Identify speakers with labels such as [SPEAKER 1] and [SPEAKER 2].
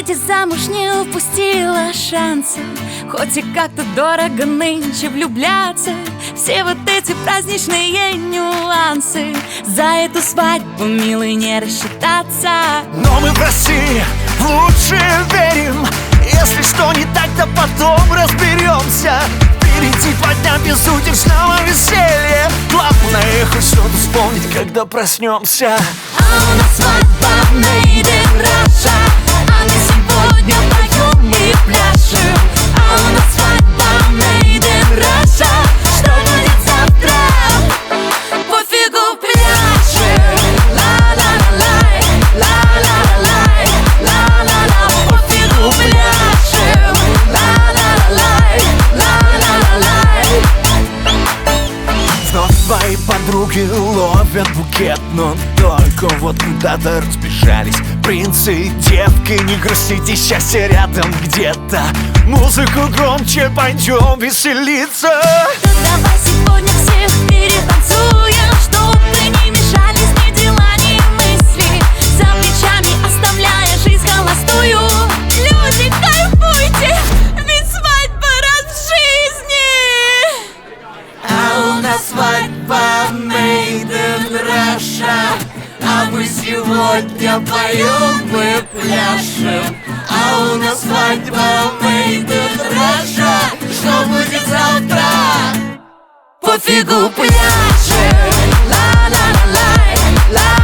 [SPEAKER 1] выйти замуж не упустила шанса. Хоть и как-то дорого нынче влюбляться. Все вот эти праздничные нюансы. За эту свадьбу, милый, не рассчитаться.
[SPEAKER 2] Но мы в России лучше верим. Если что не так, то потом разберемся. Впереди 2 дня безудержного веселья. Главное хоть что-то вспомнить, когда проснемся.
[SPEAKER 1] А у нас свадьба made in Russia. А мы сегодня поем и пляшем. А у нас свадьба made in Russia. Что будет завтра? Пофигу, пляшем. Ла-ла-ла-лай, ла-ла-ла-лай, ла-ла-ла. Пофигу, пляшем. Ла-ла-ла-лай, ла-ла-ла-лай.
[SPEAKER 2] Вновь твои подруги ловят букет, но только вот куда-то разбежались. Принцы и девки, не грустите, счастье рядом где-то. Музыку громче, пойдем веселиться.
[SPEAKER 1] Да давай сегодня всех перетанцуем, чтобы не мешались ни дела, ни мысли. За плечами оставляя жизнь холостую. Люди, кайфуйте, ведь свадьба раз в жизни.
[SPEAKER 3] А у нас свадьба made in Russia. А мы сегодня поем и пляшем. А у нас свадьба made in Russia. Что будет завтра?
[SPEAKER 1] Пофигу, пляшем. Ла-ла-ла-лай, ла